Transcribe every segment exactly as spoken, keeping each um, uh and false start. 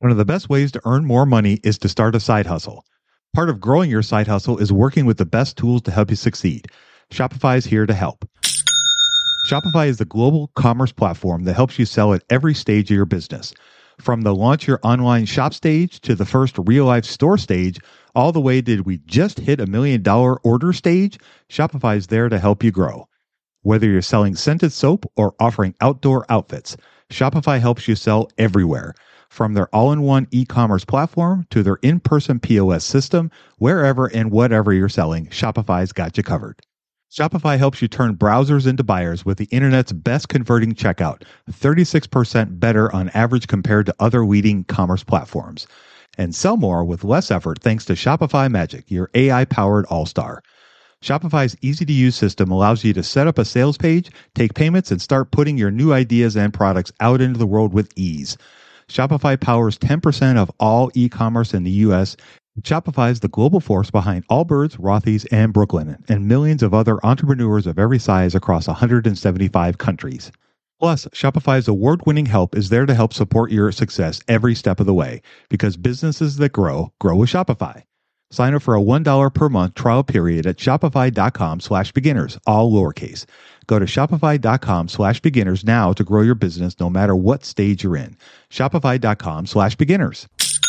One of the best ways to earn more money is to start a side hustle. Part of growing your side hustle is working with the best tools to help you succeed. Shopify is here to help. Shopify is the global commerce platform that helps you sell at every stage of your business. From the launch your online shop stage to the first real-life store stage, all the way did we just hit a million dollar order stage, Shopify is there to help you grow. Whether you're selling scented soap or offering outdoor outfits, Shopify helps you sell everywhere. From their all-in-one e-commerce platform to their in-person P O S system, wherever and whatever you're selling, Shopify's got you covered. Shopify helps you turn browsers into buyers with the internet's best converting checkout, thirty-six percent better on average compared to other leading commerce platforms. And sell more with less effort thanks to Shopify Magic, your A I-powered all-star. Shopify's easy-to-use system allows you to set up a sales page, take payments, and start putting your new ideas and products out into the world with ease. Shopify powers ten percent of all e-commerce in the U S. Shopify is the global force behind Allbirds, Rothy's, and Brooklinen, and millions of other entrepreneurs of every size across one hundred seventy-five countries. Plus, Shopify's award-winning help is there to help support your success every step of the way, because businesses that grow, grow with Shopify. Sign up for a one dollar per month trial period at shopify.com slash beginners, all lowercase. Go to shopify.com slash beginners now to grow your business no matter what stage you're in. Shopify.com slash beginners.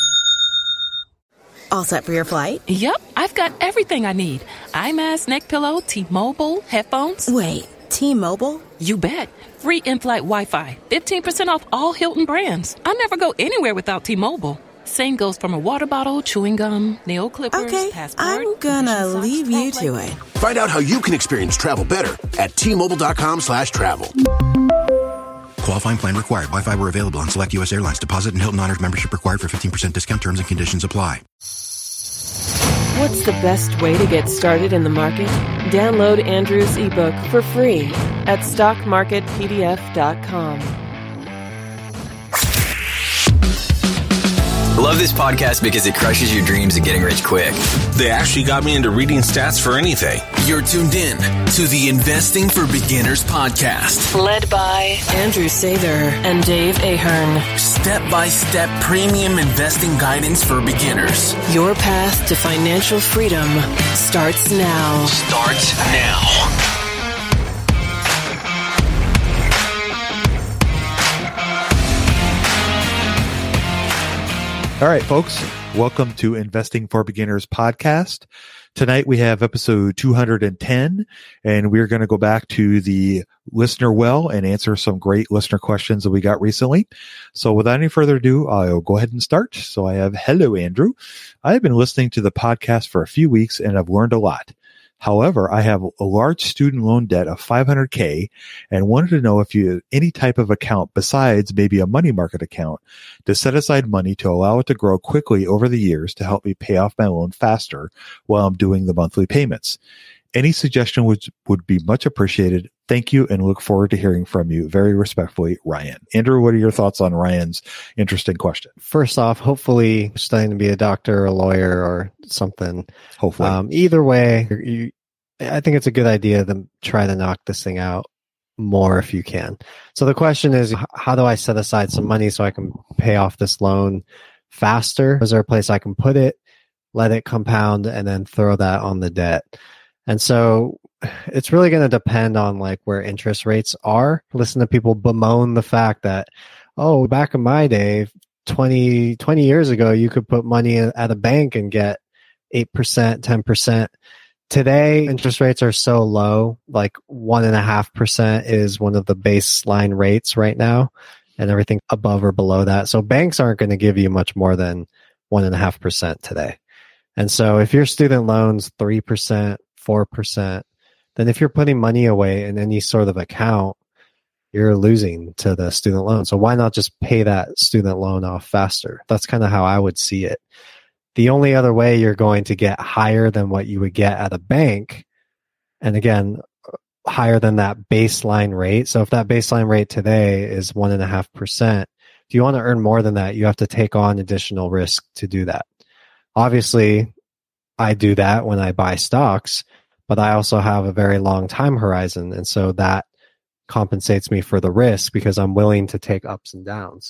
All set for your flight? Yep, I've got everything I need. Eye mask, neck pillow, T-Mobile, headphones. Wait, T-Mobile? You bet. Free in-flight Wi-Fi. fifteen percent off all Hilton brands. I never go anywhere without T-Mobile. Same goes from a water bottle, chewing gum, nail clippers, okay, passport. I'm gonna leave you to it. Find out how you can experience travel better at T-Mobile.com slash travel. Qualifying plan required. Wi-Fi were available on select U S airlines. Deposit and Hilton Honors membership required for fifteen percent discount. Terms and conditions apply. What's the best way to get started in the market? Download Andrew's ebook for free at stock market p d f dot com. Love this podcast because it crushes your dreams of getting rich quick. They actually got me into reading stats for anything. You're tuned in to the Investing for Beginners podcast. Led by Andrew Sather and Dave Ahern. Step-by-step premium investing guidance for beginners. Your path to financial freedom starts now. Starts now. All right, folks, welcome to Investing for Beginners podcast. Tonight we have episode two hundred ten, and we're going to go back to the listener well and answer some great listener questions that we got recently. So without any further ado, I'll go ahead and start. So I have, hello, Andrew. I have been listening to the podcast for a few weeks and I've learned a lot. However, I have a large student loan debt of five hundred K and wanted to know if you have any type of account besides maybe a money market account to set aside money to allow it to grow quickly over the years to help me pay off my loan faster while I'm doing the monthly payments. Any suggestion would, would be much appreciated. Thank you and look forward to hearing from you. Very respectfully, Ryan. Andrew, what are your thoughts on Ryan's interesting question? First off, hopefully studying to be a doctor or a lawyer or something. Hopefully. Um, either way, you, I think it's a good idea to try to knock this thing out more if you can. So the question is, how do I set aside some money so I can pay off this loan faster? Is there a place I can put it, let it compound, and then throw that on the debt? And so it's really going to depend on like where interest rates are. Listen to people bemoan the fact that, oh, back in my day, twenty, twenty years ago, you could put money at a bank and get eight percent, ten percent. Today, interest rates are so low, like one and a half percent is one of the baseline rates right now, and everything above or below that. So banks aren't going to give you much more than one and a half percent today. And so if your student loan's three percent, four percent, then if you're putting money away in any sort of account, you're losing to the student loan. So why not just pay that student loan off faster? That's kind of how I would see it. The only other way you're going to get higher than what you would get at a bank, and again, higher than that baseline rate. So if that baseline rate today is one and a half percent, if you want to earn more than that, you have to take on additional risk to do that. Obviously, I do that when I buy stocks, but I also have a very long time horizon. And so that compensates me for the risk because I'm willing to take ups and downs.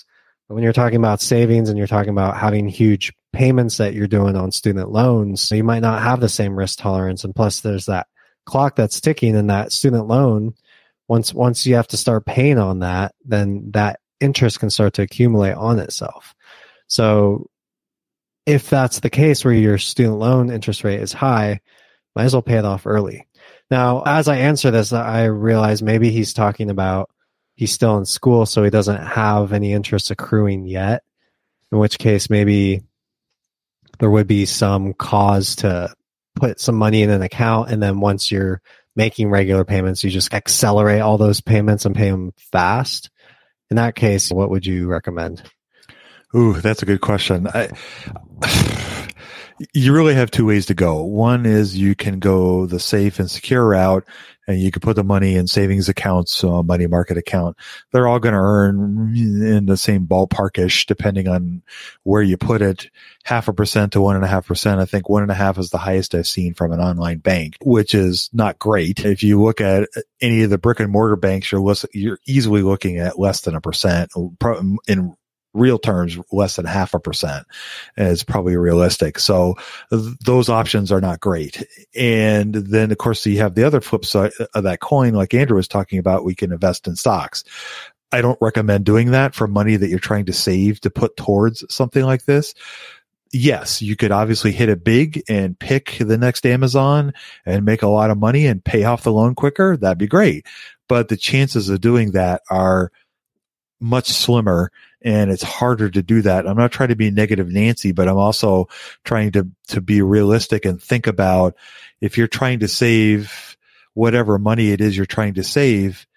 When you're talking about savings and you're talking about having huge payments that you're doing on student loans, you might not have the same risk tolerance. And plus there's that clock that's ticking, and that student loan, once once you have to start paying on that, then that interest can start to accumulate on itself. So if that's the case where your student loan interest rate is high, might as well pay it off early. Now, as I answer this, I realize maybe he's talking about he's still in school, so he doesn't have any interest accruing yet, in which case maybe there would be some cause to put some money in an account, and then once you're making regular payments, you just accelerate all those payments and pay them fast. In that case, what would you recommend? Ooh, that's a good question. I, you really have two ways to go. One is you can go the safe and secure route, and you can put the money in savings accounts, so a money market account. They're all going to earn in the same ballparkish, depending on where you put it, half a percent to one and a half percent. I think one and a half is the highest I've seen from an online bank, which is not great. If you look at any of the brick and mortar banks, you're you're easily looking at less than a percent in real terms, less than half a percent is probably realistic. So th- those options are not great. And then, of course, you have the other flip side of that coin, like Andrew was talking about, we can invest in stocks. I don't recommend doing that for money that you're trying to save to put towards something like this. Yes, you could obviously hit it big and pick the next Amazon and make a lot of money and pay off the loan quicker. That'd be great. But the chances of doing that are much slimmer, and it's harder to do that. I'm not trying to be negative Nancy, but I'm also trying to, to be realistic and think about if you're trying to save whatever money it is you're trying to save,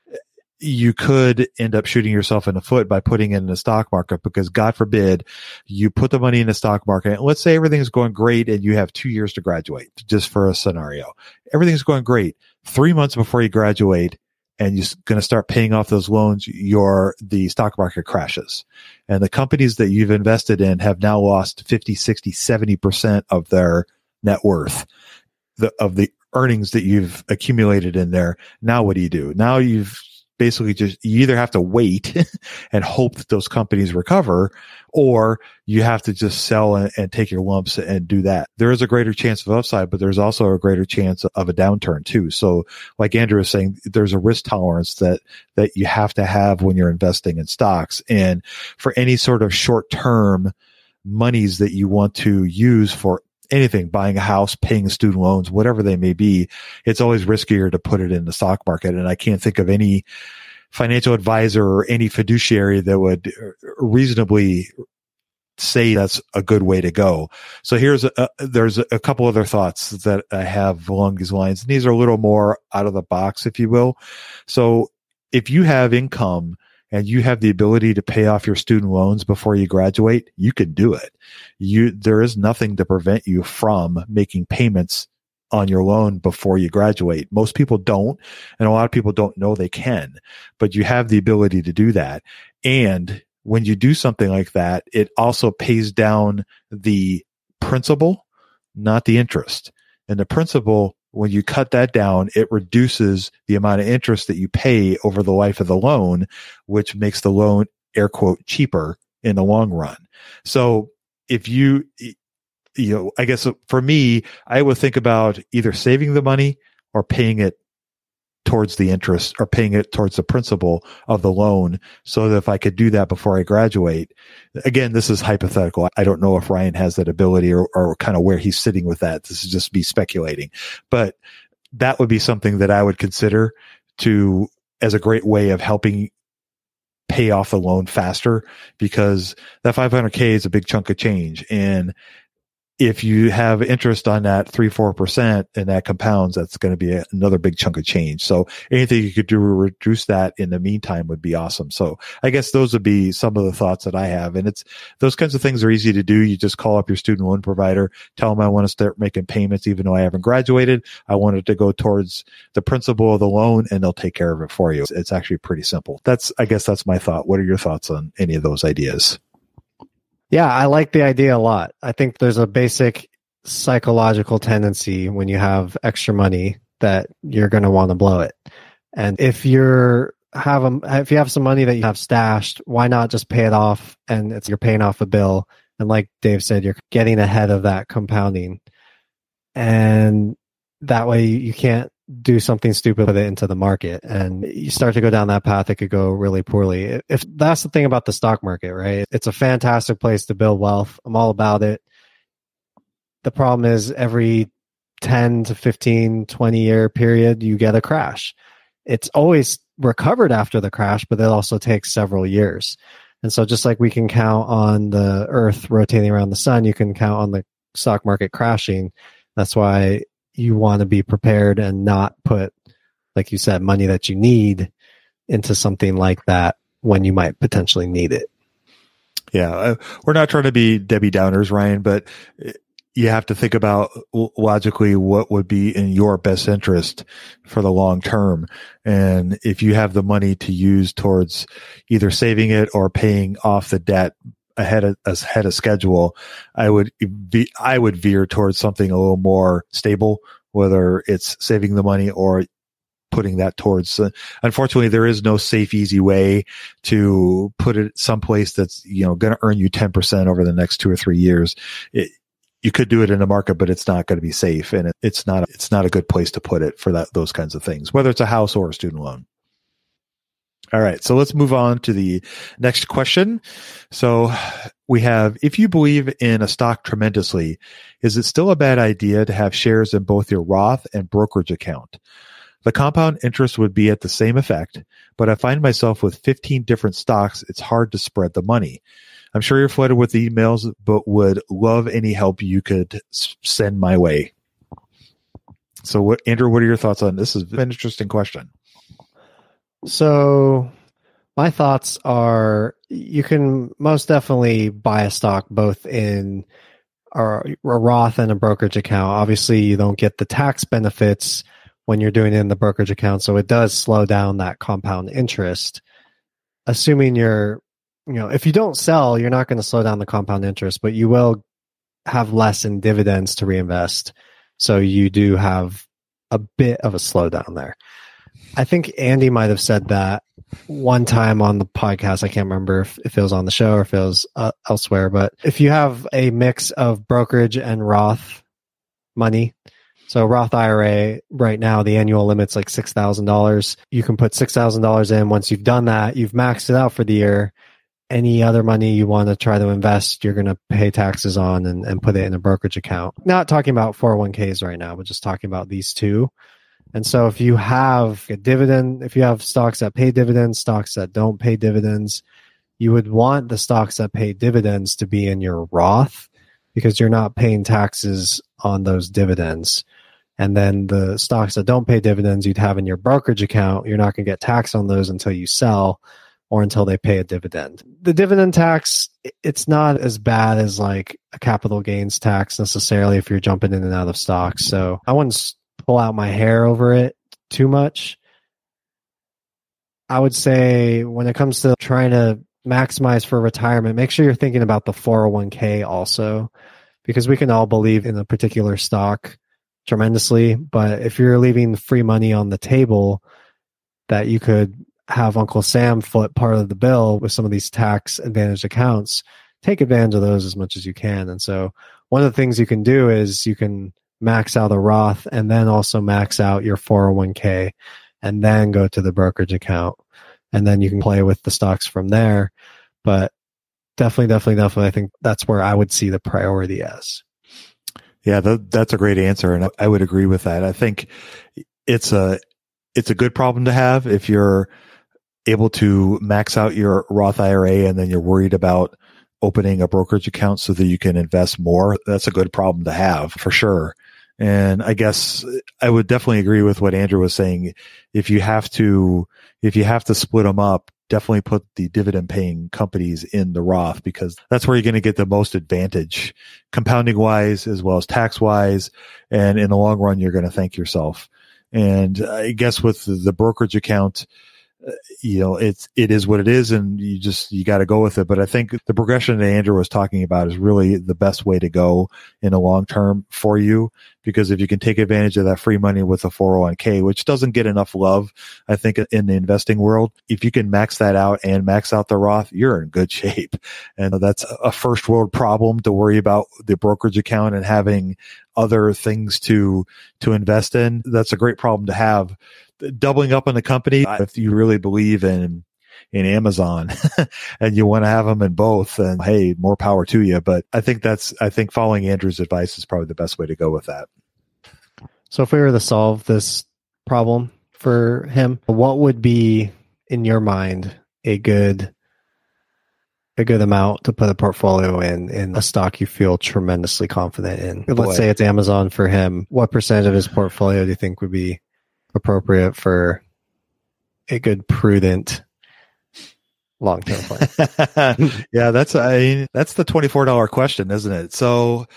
you could end up shooting yourself in the foot by putting it in the stock market, because God forbid you put the money in the stock market. And let's say everything's going great and you have two years to graduate, just for a scenario. Everything's going great. Three months before you graduate, and you're going to start paying off those loans, your the stock market crashes. And the companies that you've invested in have now lost fifty, sixty, seventy percent of their net worth, the, of the earnings that you've accumulated in there. Now what do you do? Now you've basically just, you either have to wait and hope that those companies recover, or you have to just sell and, and take your lumps and do that. There is a greater chance of upside, but there's also a greater chance of a downturn too. So like Andrew was saying, there's a risk tolerance that, that you have to have when you're investing in stocks. And for any sort of short-term monies that you want to use for anything, buying a house, paying student loans, whatever they may be, it's always riskier to put it in the stock market. And I can't think of any financial advisor or any fiduciary that would reasonably say that's a good way to go. So here's a, there's a couple other thoughts that I have along these lines. And these are a little more out of the box, if you will. So if you have income and you have the ability to pay off your student loans before you graduate, you can do it. You, there is nothing to prevent you from making payments on your loan before you graduate. Most people don't, and a lot of people don't know they can, but you have the ability to do that. And when you do something like that, it also pays down the principal, not the interest. And the principal, when you cut that down, it reduces the amount of interest that you pay over the life of the loan, which makes the loan, air quote, cheaper in the long run. So if you, you know, I guess for me, I would think about either saving the money or paying it towards the interest, or paying it towards the principal of the loan, so that if I could do that before I graduate. Again, this is hypothetical. I don't know if Ryan has that ability, or, or kind of where he's sitting with that. This is just me speculating, but that would be something that I would consider to, as a great way of helping pay off the loan faster, because that five hundred K is a big chunk of change. And if you have interest on that three, four percent and that compounds, that's going to be a, another big chunk of change. So anything you could do to reduce that in the meantime would be awesome. So I guess those would be some of the thoughts that I have. And it's, those kinds of things are easy to do. You just call up your student loan provider, tell them I want to start making payments, even though I haven't graduated. I want it to go towards the principal of the loan, and they'll take care of it for you. It's, it's actually pretty simple. That's, I guess that's my thought. What are your thoughts on any of those ideas? Yeah, I like the idea a lot. I think there's a basic psychological tendency when you have extra money that you're going to want to blow it. And if you're have them, if you have some money that you have stashed, why not just pay it off and it's you're paying off a bill. And like Dave said, you're getting ahead of that compounding. And that way you can't do something stupid with it into the market. And you start to go down that path, it could go really poorly. If that's the thing about the stock market, right? It's a fantastic place to build wealth. I'm all about it. The problem is every ten to fifteen, twenty year period, you get a crash. It's always recovered after the crash, but it also takes several years. And so just like we can count on the earth rotating around the sun, you can count on the stock market crashing. That's why you want to be prepared and not put, like you said, money that you need into something like that when you might potentially need it. Yeah. Uh, we're not trying to be Debbie Downers, Ryan, but you have to think about logically what would be in your best interest for the long term. And if you have the money to use towards either saving it or paying off the debt ahead of ahead of schedule, I would be, I would veer towards something a little more stable, whether it's saving the money or putting that towards, uh, unfortunately, there is no safe, easy way to put it someplace that's, you know, going to earn you ten percent over the next two or three years. It, You could do it in the market, but it's not going to be safe, and it, it's not. It's not a good place to put it for that those kinds of things, whether it's a house or a student loan. All right, so let's move on to the next question. So we have: if you believe in a stock tremendously, is it still a bad idea to have shares in both your Roth and brokerage account? The compound interest would be at the same effect, but I find myself with fifteen different stocks. It's hard to spread the money. I'm sure you're flooded with emails, but would love any help you could send my way. So, what, Andrew, what are your thoughts on this? This is an interesting question. So, my thoughts are you can most definitely buy a stock both in a Roth and a brokerage account. Obviously, you don't get the tax benefits when you're doing it in the brokerage account, so it does slow down that compound interest. Assuming you're You know, if you don't sell, you're not going to slow down the compound interest, but you will have less in dividends to reinvest. So you do have a bit of a slowdown there. I think Andy might have said that one time on the podcast. I can't remember if, if it was on the show or if it was uh, elsewhere, but if you have a mix of brokerage and Roth money, so Roth I R A right now, the annual limit's like six thousand dollars. You can put six thousand dollars in. Once you've done that, you've maxed it out for the year. Any other money you want to try to invest, you're going to pay taxes on and, and put it in a brokerage account. Not talking about four oh one k's right now, but just talking about these two. And so if you have a dividend, if you have stocks that pay dividends, stocks that don't pay dividends, you would want the stocks that pay dividends to be in your Roth because you're not paying taxes on those dividends. And then the stocks that don't pay dividends you'd have in your brokerage account, you're not going to get taxed on those until you sell or until they pay a dividend. The dividend tax, it's not as bad as like a capital gains tax necessarily if you're jumping in and out of stocks. So I wouldn't pull out my hair over it too much. I would say when it comes to trying to maximize for retirement, make sure you're thinking about the four oh one k also, because we can all believe in a particular stock tremendously. But if you're leaving free money on the table that you could have Uncle Sam foot part of the bill with some of these tax advantaged accounts, take advantage of those as much as you can. And so one of the things you can do is you can max out a Roth and then also max out your four oh one k and then go to the brokerage account. And then you can play with the stocks from there. But definitely, definitely, definitely, I think that's where I would see the priority as. Yeah, th- that's a great answer. And I would agree with that. I think it's a, it's a good problem to have if you're able to max out your Roth I R A and then you're worried about opening a brokerage account so that you can invest more. That's a good problem to have for sure. And I guess I would definitely agree with what Andrew was saying. If you have to, if you have to split them up, definitely put the dividend paying companies in the Roth because that's where you're going to get the most advantage compounding wise as well as tax wise. And in the long run, you're going to thank yourself. And I guess with the brokerage account, you know, it's, it is what it is, and you just, you got to go with it. But I think the progression that Andrew was talking about is really the best way to go in the long term for you, because if you can take advantage of that free money with a four oh one k, which doesn't get enough love, I think, in the investing world, if you can max that out and max out the Roth, you're in good shape. And that's a first world problem to worry about the brokerage account and having other things to, to invest in. That's a great problem to have. Doubling up on the company, if you really believe in in Amazon and you want to have them in both, and hey, more power to you. But I think that's, I think following Andrew's advice is probably the best way to go with that. So if we were to solve this problem for him, what would be, in your mind, a good a good amount to put a portfolio in, in a stock you feel tremendously confident in? Let's Boy. say it's Amazon for him. What percentage of his portfolio do you think would be appropriate for a good, prudent, long-term plan? Yeah, that's I mean, that's the twenty-four dollars question, isn't it? So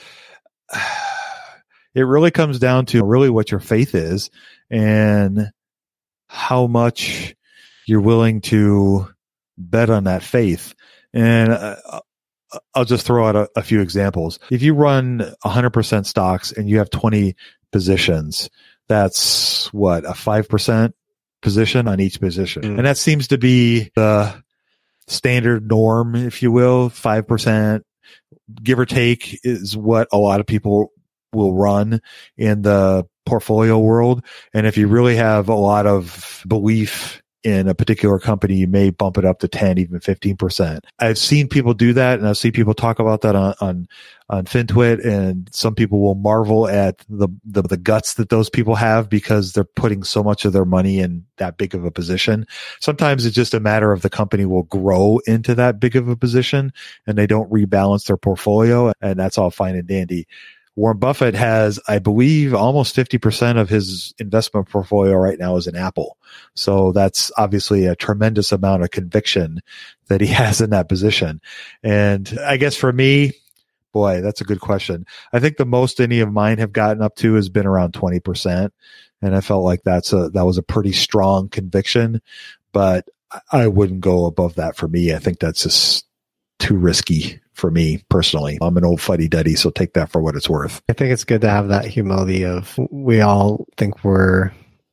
it really comes down to really what your faith is and how much you're willing to bet on that faith. And uh, I'll just throw out a, a few examples. If you run one hundred percent stocks and you have twenty positions, that's what, a five percent position on each position. Mm. And that seems to be the standard norm, if you will. five percent, give or take, is what a lot of people will run in the portfolio world. And if you really have a lot of belief in a particular company, you may bump it up to ten, even fifteen percent. I've seen people do that, and I've seen people talk about that on, on, on FinTwit, and some people will marvel at the, the, the guts that those people have because they're putting so much of their money in that big of a position. Sometimes it's just a matter of the company will grow into that big of a position and they don't rebalance their portfolio, and that's all fine and dandy. Warren Buffett has, I believe, almost fifty percent of his investment portfolio right now is in Apple. So that's obviously a tremendous amount of conviction that he has in that position. And I guess for me, boy, that's a good question. I think the most any of mine have gotten up to has been around twenty percent. And I felt like that's a, that was a pretty strong conviction, but I wouldn't go above that for me. I think that's just too risky for me personally. I'm an old fuddy-duddy, so take that for what it's worth. I think it's good to have that humility of, we all think we're,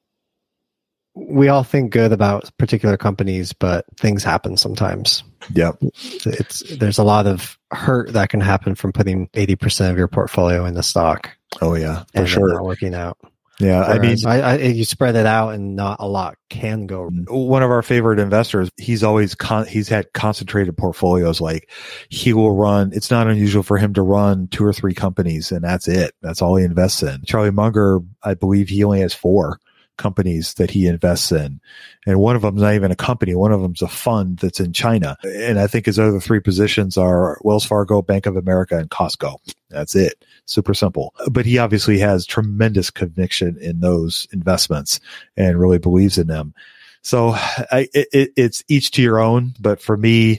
we all think good about particular companies, but things happen sometimes. Yep. It's, there's a lot of hurt that can happen from putting eighty percent of your portfolio in the stock. Oh yeah, for and sure. Not working out. Yeah, Whereas I mean, I, I, you spread it out and not a lot can go. One of our favorite investors, he's always con- he's had concentrated portfolios. Like he will run, it's not unusual for him to run two or three companies, and that's it. That's all he invests in. Charlie Munger, I believe he only has four companies that he invests in. And one of them is not even a company. One of them is a fund that's in China. And I think his other three positions are Wells Fargo, Bank of America, and Costco. That's it. Super simple. But he obviously has tremendous conviction in those investments and really believes in them. So I, it, it's each to your own. But for me,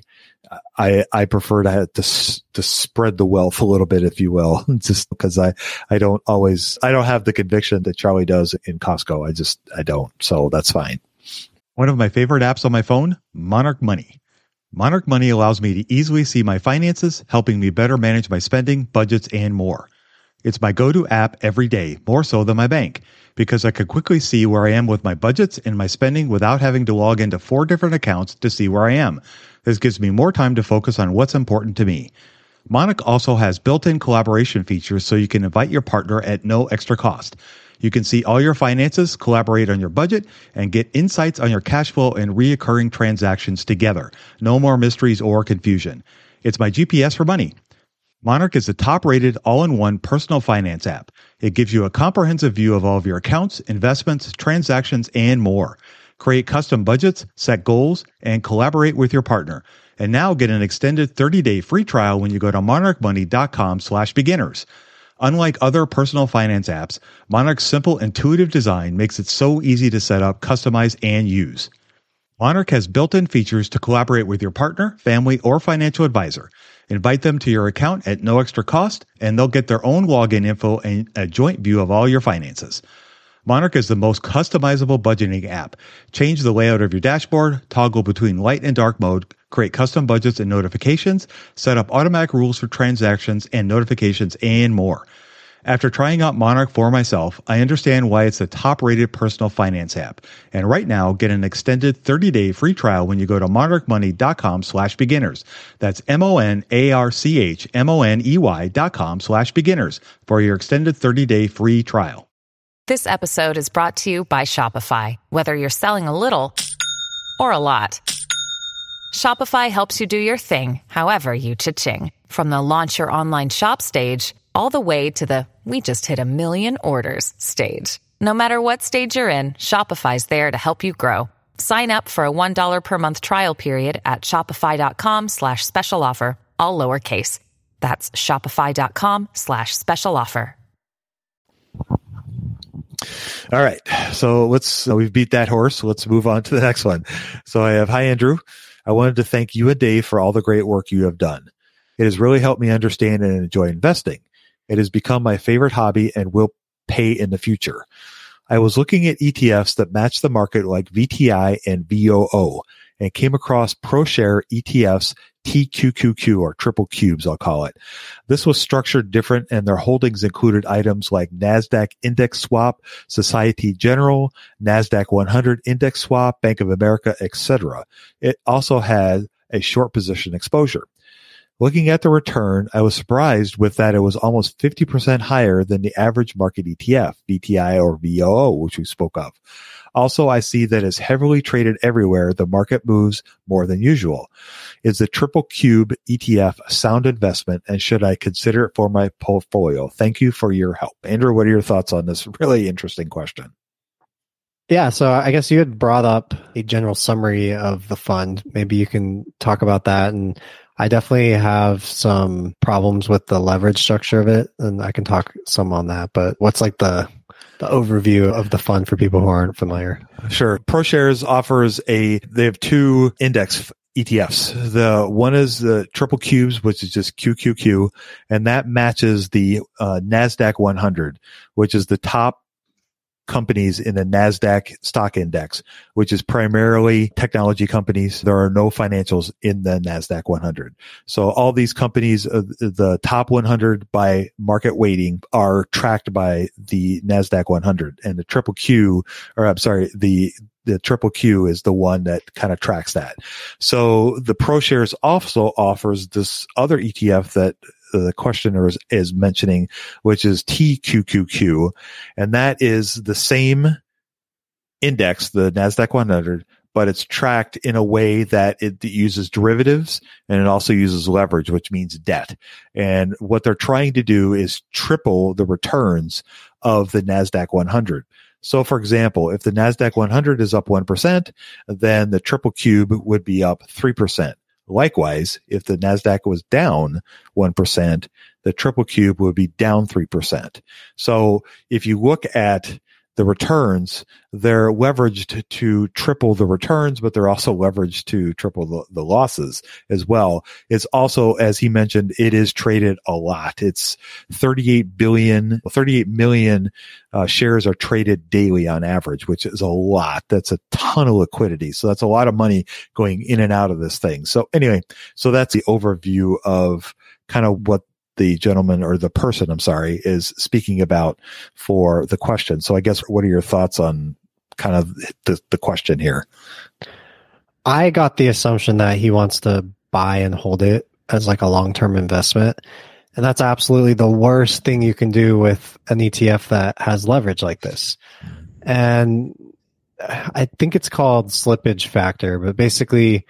I, I prefer to have to, to spread the wealth a little bit, if you will, just because I, I don't always, I don't have the conviction that Charlie does in Costco. I just, I don't. So that's fine. One of my favorite apps on my phone, Monarch Money. Monarch Money allows me to easily see my finances, helping me better manage my spending, budgets, and more. It's my go-to app every day, more so than my bank, because I can quickly see where I am with my budgets and my spending without having to log into four different accounts to see where I am. This gives me more time to focus on what's important to me. Monarch also has built-in collaboration features so you can invite your partner at no extra cost. You can see all your finances, collaborate on your budget, and get insights on your cash flow and reoccurring transactions together. No more mysteries or confusion. It's my G P S for money. Monarch is the top-rated all-in-one personal finance app. It gives you a comprehensive view of all of your accounts, investments, transactions, and more. Create custom budgets, set goals, and collaborate with your partner. And now get an extended thirty-day free trial when you go to monarchmoney.com slash beginners. Unlike other personal finance apps, Monarch's simple, intuitive design makes it so easy to set up, customize, and use. Monarch has built-in features to collaborate with your partner, family, or financial advisor. Invite them to your account at no extra cost, and they'll get their own login info and a joint view of all your finances. Monarch is the most customizable budgeting app. Change the layout of your dashboard, toggle between light and dark mode, create custom budgets and notifications, set up automatic rules for transactions and notifications, and more. After trying out Monarch for myself, I understand why it's the top-rated personal finance app. And right now, get an extended thirty-day free trial when you go to monarchmoney.com slash beginners. That's M-O-N-A-R-C-H-M-O-N-E-Y dot com slash beginners for your extended thirty-day free trial. This episode is brought to you by Shopify. Whether you're selling a little or a lot, Shopify helps you do your thing, however you cha-ching. From the launch your online shop stage, all the way to the we just hit a million orders stage. No matter what stage you're in, Shopify's there to help you grow. Sign up for a one dollar per month trial period at shopify.com slash special offer, all lowercase. That's shopify.com slash special offer. All right. So let's, so we've beat that horse. Let's move on to the next one. So I have, hi, Andrew. I wanted to thank you and Dave for all the great work you have done. It has really helped me understand and enjoy investing. It has become my favorite hobby and will pay in the future. I was looking at E T Fs that match the market like V T I and V O O and came across ProShare E T Fs T Q Q Q or triple cubes, I'll call it. This was structured different and their holdings included items like NASDAQ Index Swap, Societe Generale, NASDAQ one hundred Index Swap, Bank of America, et cetera. It also had a short position exposure. Looking at the return, I was surprised with that it was almost fifty percent higher than the average market E T F, V T I or V O O, which we spoke of. Also, I see that as heavily traded everywhere, the market moves more than usual. Is the Triple Cube E T F a sound investment, and should I consider it for my portfolio? Thank you for your help. Andrew, what are your thoughts on this really interesting question? Yeah, so I guess you had brought up a general summary of the fund. Maybe you can talk about that. And I definitely have some problems with the leverage structure of it, and I can talk some on that. But what's like the the overview of the fund for people who aren't familiar? Sure. ProShares offers a, they have two index E T Fs. The one is the Triple Cubes, which is just Q Q Q, and that matches the uh, NASDAQ one hundred, which is the top companies in the NASDAQ stock index, which is primarily technology companies. There are no financials in the NASDAQ one hundred. So all these companies, uh, the top one hundred by market weighting, are tracked by the NASDAQ one hundred. And the Triple Q, or I'm sorry, the the Triple Q is the one that kind of tracks that. So the ProShares also offers this other E T F that the questioner is, is mentioning, which is T Q Q Q, and that is the same index, the NASDAQ one hundred, but it's tracked in a way that it uses derivatives and it also uses leverage, which means debt. And what they're trying to do is triple the returns of the NASDAQ one hundred. So, for example, if the NASDAQ one hundred is up one percent, then the Triple Cube would be up three percent. Likewise, if the NASDAQ was down one percent, the Triple Cube would be down three percent. So if you look at the returns, they're leveraged to triple the returns, but they're also leveraged to triple the, the losses as well. It's also, as he mentioned, it is traded a lot. It's thirty-eight billion, thirty-eight million uh, shares are traded daily on average, which is a lot. That's a ton of liquidity. So that's a lot of money going in and out of this thing. So anyway, so that's the overview of kind of what the gentleman or the person, I'm sorry, is speaking about for the question. So I guess what are your thoughts on kind of the, the question here? I got the assumption that he wants to buy and hold it as like a long-term investment. And that's absolutely the worst thing you can do with an E T F that has leverage like this. And I think it's called slippage factor, but basically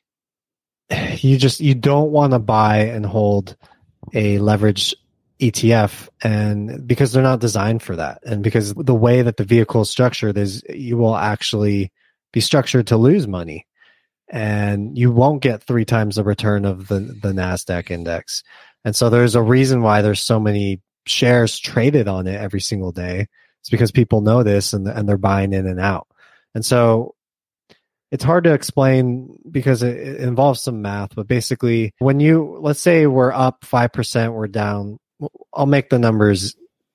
you just, you don't want to buy and hold a leveraged E T F, and because they're not designed for that, and because the way that the vehicle is structured is you will actually be structured to lose money, and you won't get three times the return of the the NASDAQ index. And so there's a reason why there's so many shares traded on it every single day. It's because people know this and and they're buying in and out. And so it's hard to explain because it, it involves some math, but basically when you, let's say we're up five percent, we're down, I'll make the numbers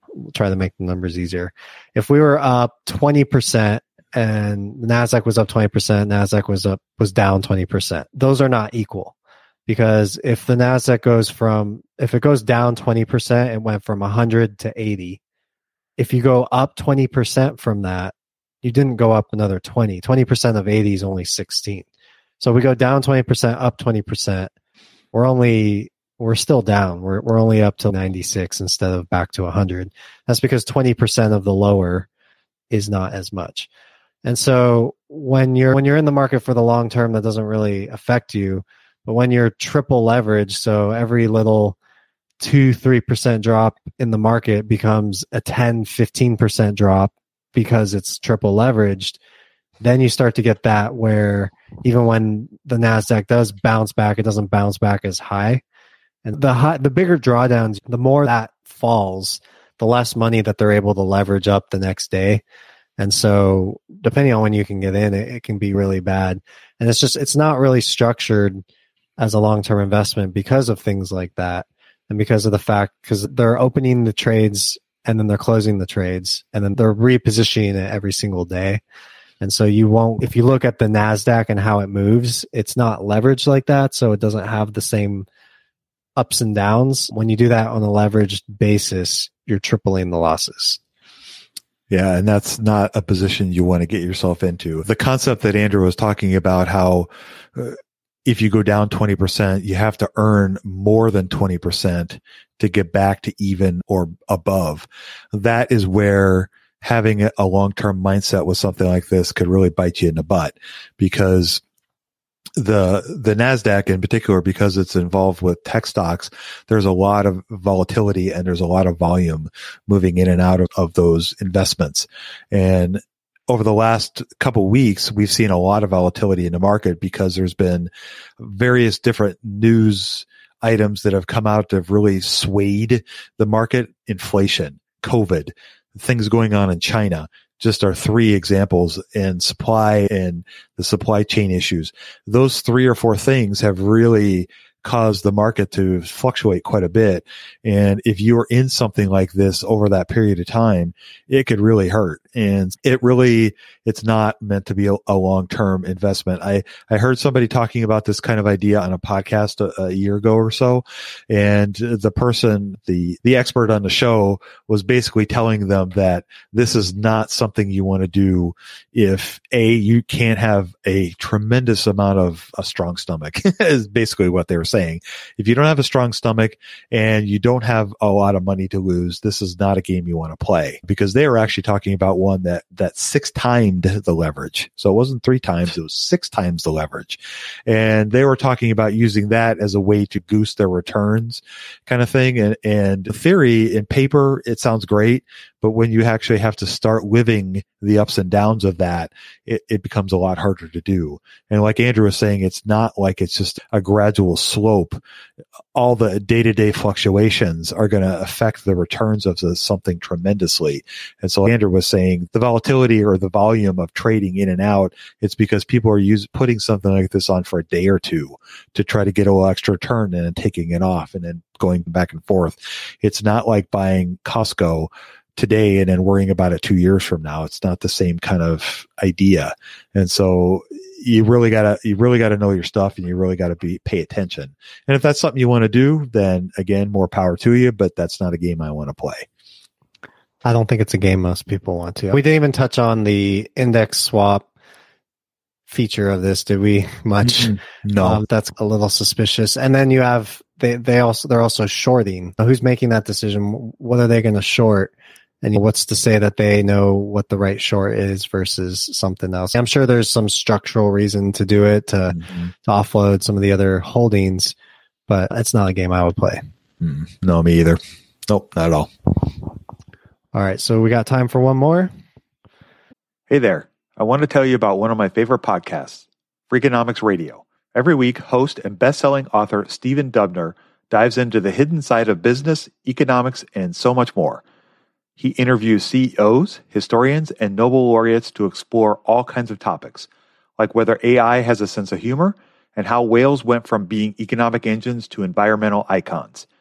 we'll try to make the numbers easier. If we were up twenty percent and the NASDAQ was up twenty percent, NASDAQ was up, was down twenty percent. Those are not equal, because if the NASDAQ goes from, if it goes down twenty percent, it went from one hundred to eighty. If you go up twenty percent from that, you didn't go up another twenty. twenty percent of eighty is only sixteen. So we go down twenty percent, up twenty percent. We're only, we're still down. We're we're only up to ninety-six instead of back to one hundred. That's because twenty percent of the lower is not as much. And so when you're when you're in the market for the long term, that doesn't really affect you. But when you're triple leveraged, so every little two, three percent drop in the market becomes a ten, fifteen percent drop because it's triple leveraged, then you start to get that where even when the NASDAQ does bounce back, it doesn't bounce back as high. And the high, the bigger drawdowns, the more that falls, the less money that they're able to leverage up the next day. And so depending on when you can get in, it, it can be really bad. And it's just, it's not really structured as a long-term investment because of things like that. And because of the fact, because they're opening the trades and then they're closing the trades and then they're repositioning it every single day. And so you won't, if you look at the NASDAQ and how it moves, it's not leveraged like that. So it doesn't have the same ups and downs. When you do that on a leveraged basis, you're tripling the losses. Yeah, and that's not a position you want to get yourself into. The concept that Andrew was talking about, how uh, if you go down twenty percent, you have to earn more than twenty percent to get back to even or above. That is where having a long-term mindset with something like this could really bite you in the butt, because the the NASDAQ in particular, because it's involved with tech stocks, there's a lot of volatility and there's a lot of volume moving in and out of, of those investments. And over the last couple of weeks, we've seen a lot of volatility in the market because there's been various different news items that have come out that have really swayed the market. Inflation, COVID, things going on in China just are three examples, and supply and the supply chain issues. Those three or four things have really caused the market to fluctuate quite a bit. And if you're in something like this over that period of time, it could really hurt. And it really, it's not meant to be a, a long-term investment. I, I heard somebody talking about this kind of idea on a podcast a, a year ago or so. And the person, the, the expert on the show was basically telling them that this is not something you want to do if A, you can't have a tremendous amount of a strong stomach is basically what they were saying. If you don't have a strong stomach and you don't have a lot of money to lose, this is not a game you want to play, because they were actually talking about one that, that six timed the leverage. So it wasn't three times, it was six times the leverage. And they were talking about using that as a way to goose their returns kind of thing. And, and in theory, in paper, it sounds great. But when you actually have to start living the ups and downs of that, it, it becomes a lot harder to do. And like Andrew was saying, it's not like it's just a gradual slope. All the day-to-day fluctuations are going to affect the returns of the, something tremendously. And so Andrew was saying the volatility or the volume of trading in and out, it's because people are use, putting something like this on for a day or two to try to get a little extra return and then taking it off and then going back and forth. It's not like buying Costco today and then worrying about it two years from now. It's not the same kind of idea. And so you really gotta, you really gotta know your stuff, and you really gotta be, pay attention. And if that's something you want to do, then again, more power to you, but that's not a game I want to play. I don't think it's a game most people want to. We didn't even touch on the index swap feature of this, did we? Much? Mm-hmm. No. Um, that's a little suspicious. And then you have, they, they also, they're also shorting. Who's making that decision? What are they going to short? And what's to say that they know what the right short is versus something else? I'm sure there's some structural reason to do it, to, mm-hmm. to offload some of the other holdings, but it's not a game I would play. Mm, no, me either. Nope, not at all. All right, so we got time for one more. Hey there. I want to tell you about one of my favorite podcasts, Freakonomics Radio. Every week, host and best-selling author Stephen Dubner dives into the hidden side of business, economics, and so much more. He interviews C E Os, historians, and Nobel laureates to explore all kinds of topics, like whether A I has a sense of humor and how whales went from being economic engines to environmental icons.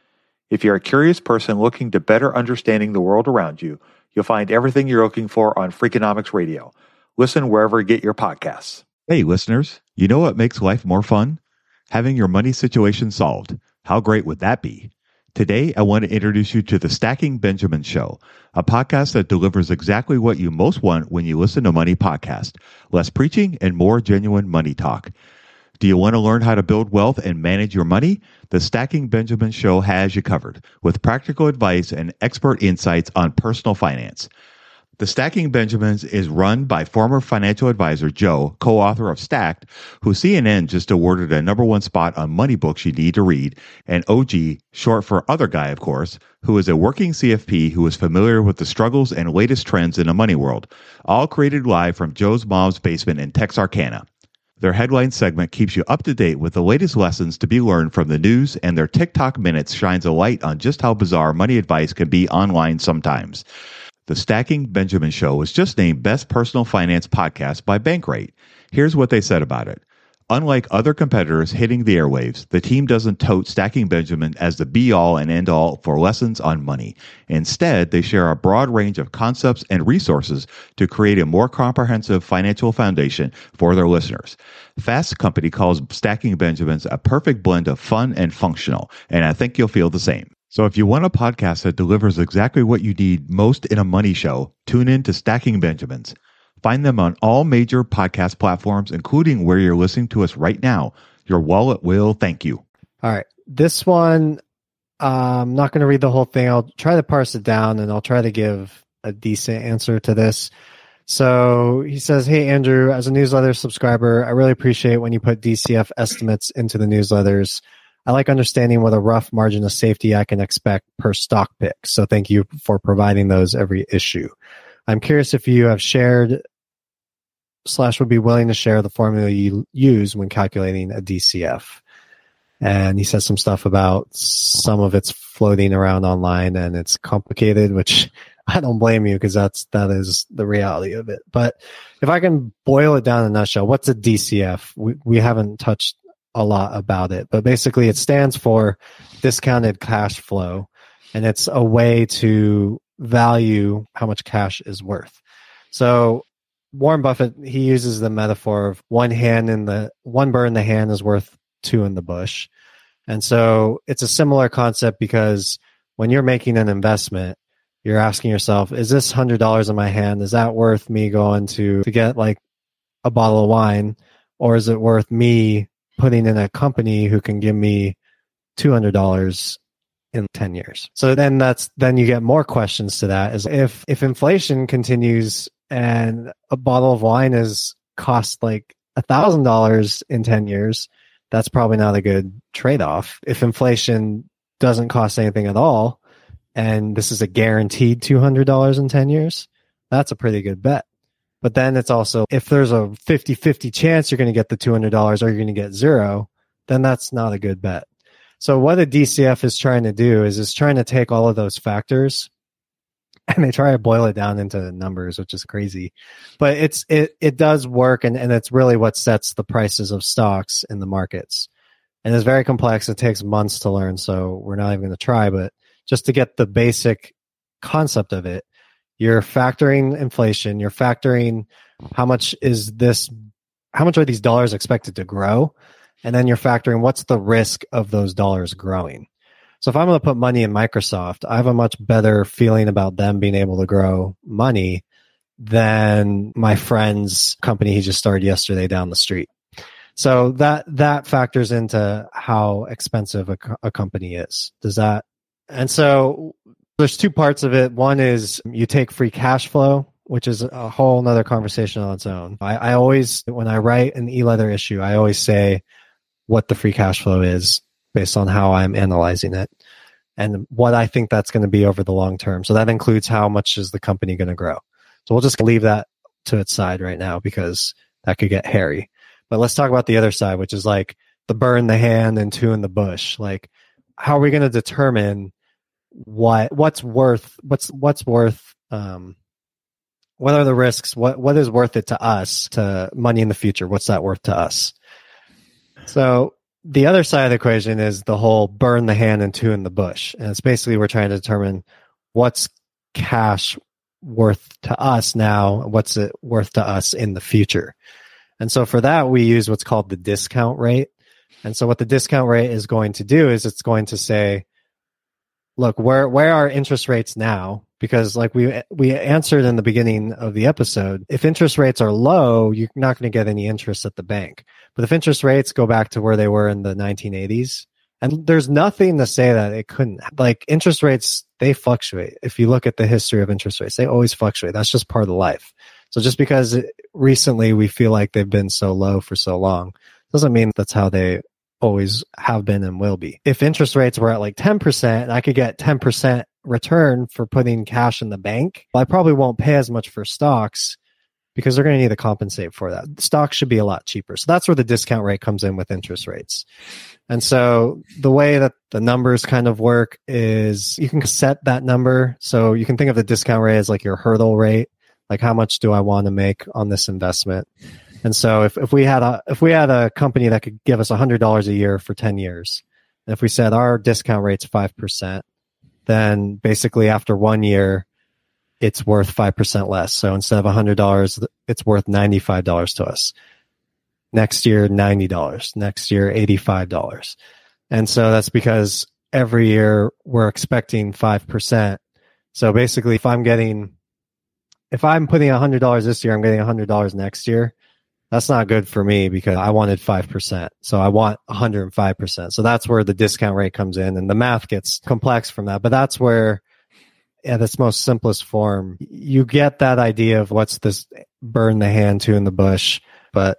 If you're a curious person looking to better understanding the world around you, you'll find everything you're looking for on Freakonomics Radio. Listen wherever you get your podcasts. Hey, listeners, you know what makes life more fun? Having your money situation solved. How great would that be? Today, I want to introduce you to the Stacking Benjamins Show, a podcast that delivers exactly what you most want when you listen to Money Podcast. Less preaching and more genuine money talk. Do you want to learn how to build wealth and manage your money? The Stacking Benjamins Show has you covered with practical advice and expert insights on personal finance. The Stacking Benjamins is run by former financial advisor Joe, co-author of Stacked, who C N N just awarded a number one spot on money books you need to read, and O G, short for Other Guy, of course, who is a working C F P who is familiar with the struggles and latest trends in the money world, all created live from Joe's mom's basement in Texarkana. Their headline segment keeps you up to date with the latest lessons to be learned from the news, and their TikTok Minutes shines a light on just how bizarre money advice can be online sometimes. The Stacking Benjamins Show was just named Best Personal Finance Podcast by Bankrate. Here's what they said about it. Unlike other competitors hitting the airwaves, the team doesn't tote Stacking Benjamin as the be-all and end-all for lessons on money. Instead, they share a broad range of concepts and resources to create a more comprehensive financial foundation for their listeners. Fast Company calls Stacking Benjamins a perfect blend of fun and functional, and I think you'll feel the same. So if you want a podcast that delivers exactly what you need most in a money show, tune in to Stacking Benjamins. Find them on all major podcast platforms, including where you're listening to us right now. Your wallet will thank you. All right. This one, uh, I'm not going to read the whole thing. I'll try to parse it down, and I'll try to give a decent answer to this. So he says, hey, Andrew, as a newsletter subscriber, I really appreciate when you put D C F estimates into the newsletters. I like understanding what a rough margin of safety I can expect per stock pick. So thank you for providing those every issue. I'm curious if you have shared slash would be willing to share the formula you use when calculating a D C F. And he says some stuff about some of it's floating around online and it's complicated, which I don't blame you because that's, that is the reality of it. But if I can boil it down in a nutshell, what's a D C F? We, we haven't touched a lot about it, but basically it stands for discounted cash flow, and it's a way to value how much cash is worth. So Warren Buffett, he uses the metaphor of one hand in the one bird in the hand is worth two in the bush. And so it's a similar concept because when you're making an investment, you're asking yourself, is this one hundred dollars in my hand? Is that worth me going to, to get like a bottle of wine? Or is it worth me putting in a company who can give me two hundred dollars in ten years? So then that's, then you get more questions to that is if, if inflation continues and a bottle of wine is cost like a thousand dollars in ten years, that's probably not a good trade-off. If inflation doesn't cost anything at all, and this is a guaranteed two hundred dollars in ten years, that's a pretty good bet. But then it's also, if there's a fifty-fifty chance you're going to get the two hundred dollars or you're going to get zero, then that's not a good bet. So what a D C F is trying to do is it's trying to take all of those factors and they try to boil it down into numbers, which is crazy. But it's it it does work, and, and it's really what sets the prices of stocks in the markets. And it's very complex. It takes months to learn, so we're not even going to try. But just to get the basic concept of it, you're factoring inflation, you're factoring how much is this, how much are these dollars expected to grow? And then you're factoring what's the risk of those dollars growing. So if I'm going to put money in Microsoft, I have a much better feeling about them being able to grow money than my friend's company he just started yesterday down the street. So that, that factors into how expensive a, a company is. Does that? And so there's two parts of it. One is you take free cash flow, which is a whole nother conversation on its own. I, I always, when I write an e-letter issue, I always say what the free cash flow is based on how I'm analyzing it and what I think that's going to be over the long term. So that includes how much is the company going to grow. So we'll just leave that to its side right now because that could get hairy. But let's talk about the other side, which is like the bird in the hand and two in the bush. Like, how are we going to determine what what's worth what's what's worth um what are the risks, what what is worth it to us, to money in the future, what's that worth to us? So the other side of the equation is the whole burn the hand and two in the bush. And it's basically we're trying to determine what's cash worth to us now, what's it worth to us in the future. And so for that, we use what's called the discount rate. And so what the discount rate is going to do is it's going to say, look, where where are interest rates now? Because like we we answered in the beginning of the episode, if interest rates are low, you're not going to get any interest at the bank. But if interest rates go back to where they were in the nineteen eighties, and there's nothing to say that it couldn't, like interest rates, they fluctuate. If you look at the history of interest rates, they always fluctuate. That's just part of life. So just because it, recently we feel like they've been so low for so long, doesn't mean that's how they always have been and will be. If interest rates were at like ten percent and I could get ten percent return for putting cash in the bank, I probably won't pay as much for stocks because they're going to need to compensate for that. Stocks should be a lot cheaper. So that's where the discount rate comes in with interest rates. And so the way that the numbers kind of work is you can set that number. So you can think of the discount rate as like your hurdle rate. Like how much do I want to make on this investment? And so if, if we had a if we had a company that could give us one hundred dollars a year for ten years, and if we said our discount rate's five percent, then basically after one year, it's worth five percent less. So instead of one hundred dollars, it's worth ninety-five dollars to us. Next year, ninety dollars. Next year, eighty-five dollars. And so that's because every year we're expecting five percent. So basically, if I'm getting, if I'm putting one hundred dollars this year, I'm getting one hundred dollars next year. That's not good for me because I wanted five percent. So I want one hundred five percent. So that's where the discount rate comes in and the math gets complex from that. But that's where, at its most simplest form, you get that idea of what's this burn the hand two in the bush. But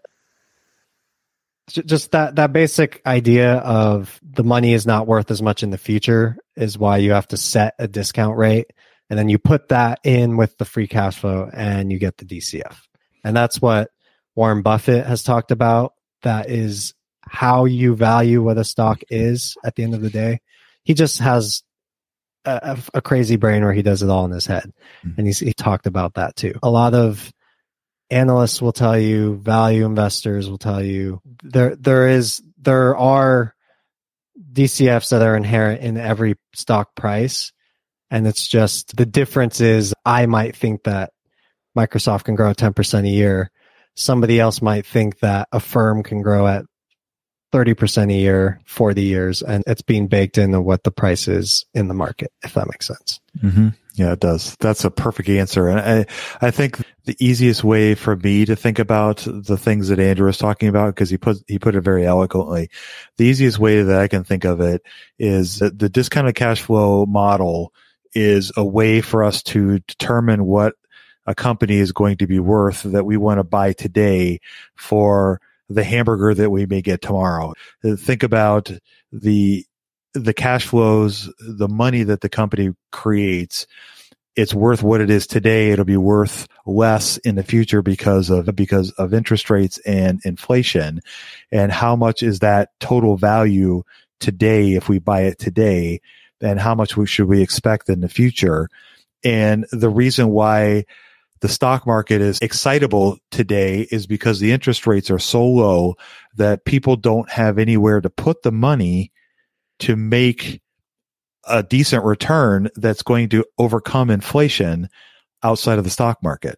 just that, that basic idea of the money is not worth as much in the future is why you have to set a discount rate. And then you put that in with the free cash flow and you get the D C F. And that's what Warren Buffett has talked about. That is how you value what a stock is at the end of the day. He just has a, a crazy brain where he does it all in his head. Mm-hmm. And he's, he talked about that too. A lot of analysts will tell you, value investors will tell you there, there is, there are D C Fs that are inherent in every stock price. And it's just the difference is I might think that Microsoft can grow at ten percent a year. Somebody else might think that a firm can grow at thirty percent a year, forty years, and it's being baked into what the price is in the market, if that makes sense. Mm-hmm. Yeah, it does. That's a perfect answer. And I, I think the easiest way for me to think about the things that Andrew is talking about, because he put, he put it very eloquently, the easiest way that I can think of it is that the discounted cash flow model is a way for us to determine what a company is going to be worth that we want to buy today for the hamburger that we may get tomorrow. Think about the the cash flows, the money that the company creates. It's worth what it is today. It'll be worth less in the future because of because of interest rates and inflation. And how much is that total value today if we buy it today? And how much we, should we expect in the future? And the reason why the stock market is excitable today is because the interest rates are so low that people don't have anywhere to put the money to make a decent return that's going to overcome inflation outside of the stock market.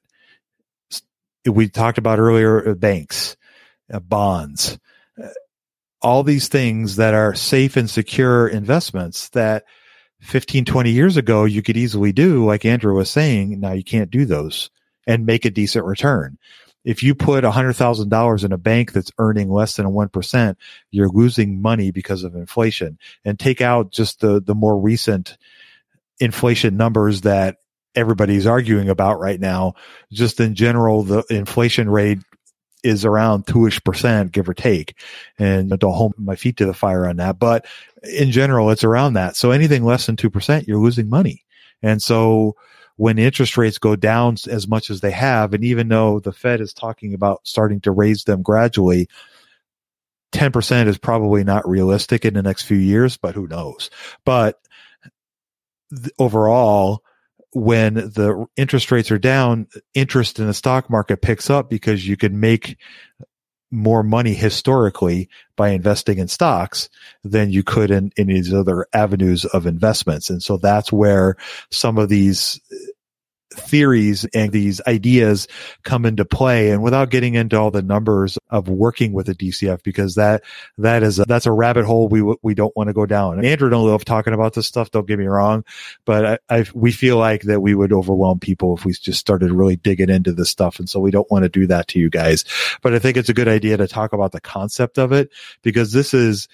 We talked about earlier banks, bonds, all these things that are safe and secure investments that fifteen, twenty years ago you could easily do, like Andrew was saying. Now you can't do those and make a decent return. If you put one hundred thousand dollars in a bank that's earning less than one percent, you're losing money because of inflation. And take out just the, the more recent inflation numbers that everybody's arguing about right now. Just in general, the inflation rate is around two-ish percent, give or take. And don't hold my feet to the fire on that. But in general, it's around that. So anything less than two percent, you're losing money. And so when interest rates go down as much as they have, and even though the Fed is talking about starting to raise them gradually, ten percent is probably not realistic in the next few years, but who knows? But th- overall, when the interest rates are down, interest in the stock market picks up because you can make more money historically by investing in stocks than you could in, in these other avenues of investments. And so that's where some of these theories and these ideas come into play. And without getting into all the numbers of working with a D C F, because that, that is, a, that's a rabbit hole we, we don't want to go down. And Andrew don't love talking about this stuff. Don't get me wrong, but I, I, we feel like that we would overwhelm people if we just started really digging into this stuff. And so we don't want to do that to you guys, but I think it's a good idea to talk about the concept of it, because this is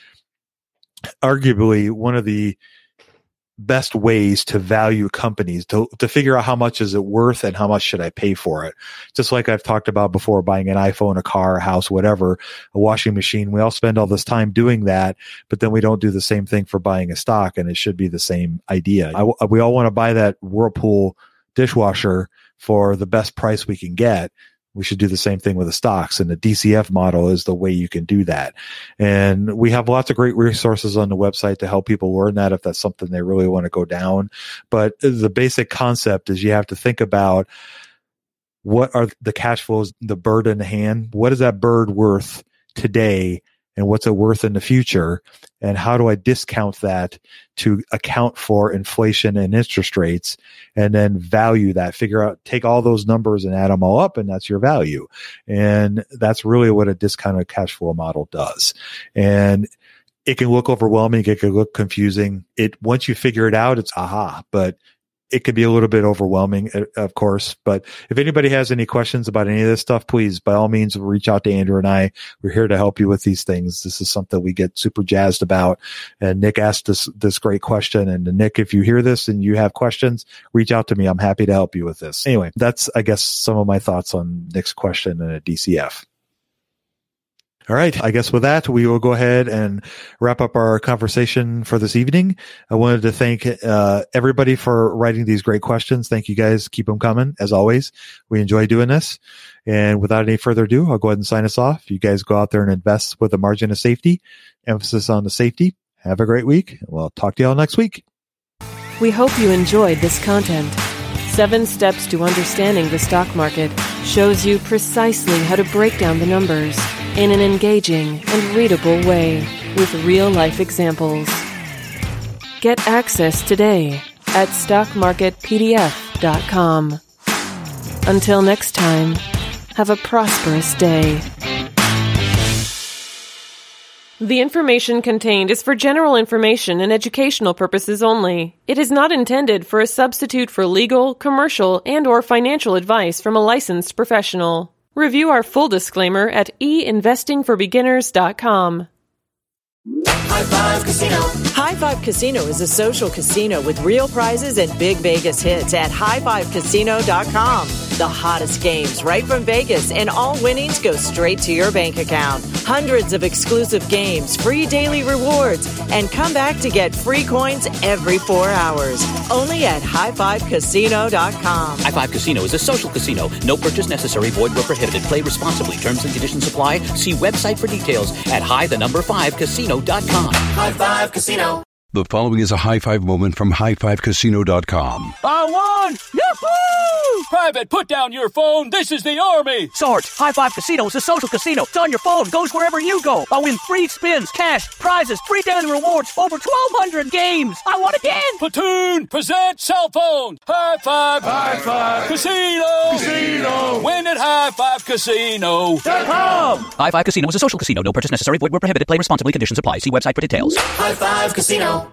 arguably one of the best ways to value companies, to to figure out how much is it worth and how much should I pay for it. Just like I've talked about before, buying an iPhone, a car, a house, whatever, a washing machine. We all spend all this time doing that, but then we don't do the same thing for buying a stock, and it should be the same idea. I, we all want to buy that Whirlpool dishwasher for the best price we can get. We should do the same thing with the stocks, and the D C F model is the way you can do that. And we have lots of great resources on the website to help people learn that if that's something they really want to go down. But the basic concept is you have to think about what are the cash flows, the bird in the hand. What is that bird worth today, and what's it worth in the future? And how do I discount that to account for inflation and interest rates, and then value that, figure out, take all those numbers and add them all up, and that's your value. And that's really what a discounted cash flow model does. And it can look overwhelming. It can look confusing. It, once you figure it out, it's aha, but it can be a little bit overwhelming, of course. But if anybody has any questions about any of this stuff, please, by all means, reach out to Andrew and I. We're here to help you with these things. This is something we get super jazzed about. And Nick asked this, this great question. And Nick, if you hear this and you have questions, reach out to me. I'm happy to help you with this. Anyway, that's, I guess, some of my thoughts on Nick's question and a D C F. All right. I guess with that, we will go ahead and wrap up our conversation for this evening. I wanted to thank uh, everybody for writing these great questions. Thank you guys. Keep them coming. As always, we enjoy doing this. And without any further ado, I'll go ahead and sign us off. You guys go out there and invest with a margin of safety, emphasis on the safety. Have a great week. We'll talk to y'all next week. We hope you enjoyed this content. Seven Steps to Understanding the Stock Market shows you precisely how to break down the numbers in an engaging and readable way with real-life examples. Get access today at stock market p d f dot com. Until next time, have a prosperous day. The information contained is for general information and educational purposes only. It is not intended for a substitute for legal, commercial, and/or financial advice from a licensed professional. Review our full disclaimer at e investing for beginners dot com. High Five Casino. High Five Casino is a social casino with real prizes and big Vegas hits at high five casino dot com. The hottest games right from Vegas, and all winnings go straight to your bank account. Hundreds of exclusive games, free daily rewards, and come back to get free coins every four hours. Only at high five casino dot com. High Five Casino is a social casino. No purchase necessary. Void where prohibited. Play responsibly. Terms and conditions apply. See website for details at high the number five casino dot com. High Five Casino. The following is a high five moment from high five casino dot com. I won! Yahoo! Private, put down your phone. This is the Army. Sarge, High Five Casino is a social casino. It's on your phone. Goes wherever you go. I win free spins, cash, prizes, free daily rewards, over twelve hundred games. I won again. Platoon, present cell phone. High Five. High Five. Casino. Casino. Win at high five casino dot com. High Five Casino is a social casino. No purchase necessary. Void where prohibited. Play responsibly. Conditions apply. See website for details. High Five Casino.